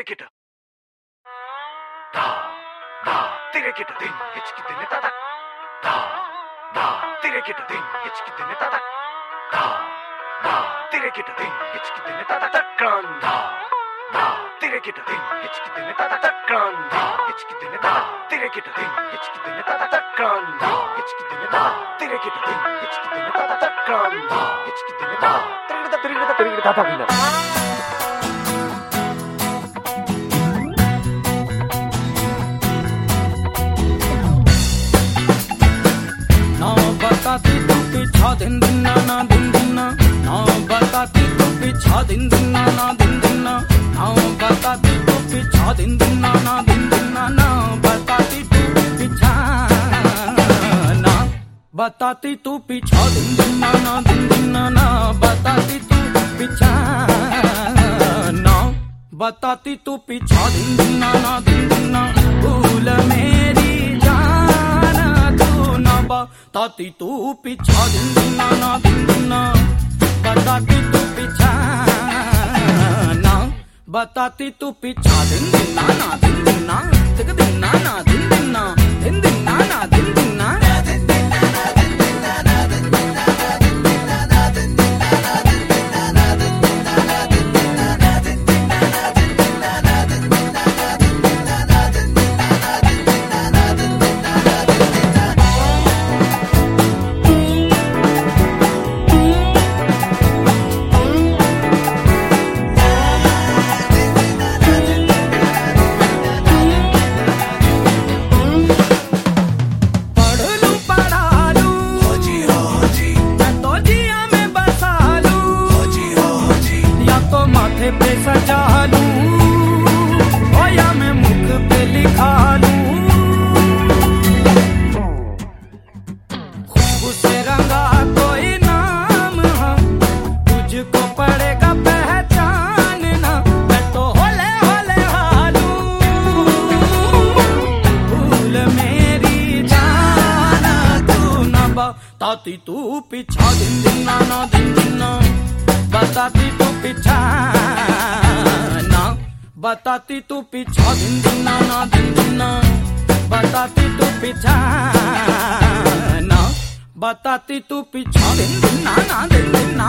तिरेकिट धा धा तिरेकिट दिन हिचकी दिन ता धा धा तिरेकिट दिन हिचकी दिन ता धा धा तिरेकिट दिन हिचकी दिन ता तक्रान धा धा तिरेकिट दिन हिचकी दिन ता तक्रान धा हिचकी दिन ता तिरेकिट दिन हिचकी दिन ता तक्रान धा हिचकी दिन ता तिरेकिट दिन हिचकी दिन ता तक्रान धा हिचकी दिन ता तिरेकिट ता गिना बताती तू पीछा दिन दिन ना दिन दिन ना बताती तू पीछा दिन दिन ना दिन दिन ना बताती तू पीछा दिन दिन ना दिन दिन ना बताती तू पीछा ना बताती तू पीछा दिन दिन ना दिन दिन ना बताती तू पीछा ना बताती तू पीछा दिन दिन ना दिन दिन ना भूल मेरी बताती तू पीछा दिन दिन ना दिन दिन ना बताती तू पीछा ना बताती तू पीछा दिन दिन ना दिन दिन ना दिन दिन ना दिन दिन ना दिन दिन ना दिन दिन ना पे सजा लूं ओ या मैं मुख पे लिखा लूं खुशबू से रंगा कोई नाम है तुझको पड़ेगा पहचानना मैं तो होले होले हालूं भूल मेरी जाना तू ना बताती तू पीछा दिन दिन ना दिन दिन ना बताती तू पीछा ना बताती तू पीछा दिन दिन ना दिन दिन ना बताती तू पीछा ना बताती तू पीछा दिन दिन ना दिन दिन ना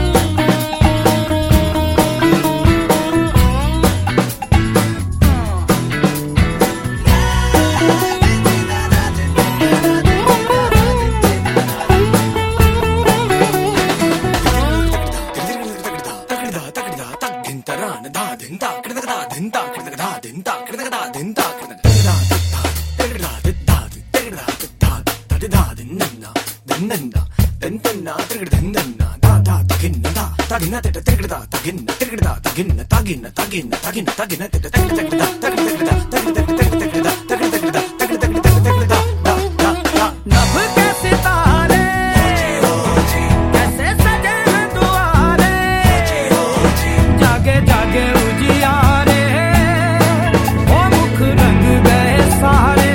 नभ के सितारे कैसे सजे हैं दुआरे जागे जागे उजियारे ओ मुख रंग गए सारे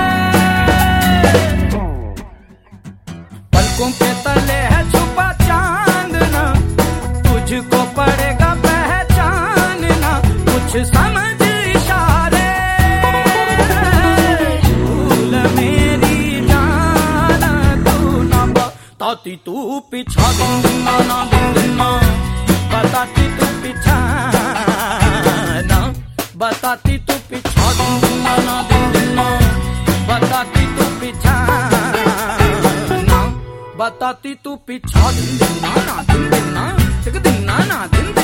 पलकों के तले है छुपा चांदना तुझको पड़ेगा पहचानना कुछ समझ इशारे भूल मेरी जाना तू ना बताती तू पीछा दिन दिन ना दिन दिन ना बताती तू पीछा ना बताती तू पीछा दिन दिन ना दिन दिन ना बताती तू पीछा ना बताती तू पीछा दिन दिन ना दिन दिन ना दिन दिन ना दिन दिन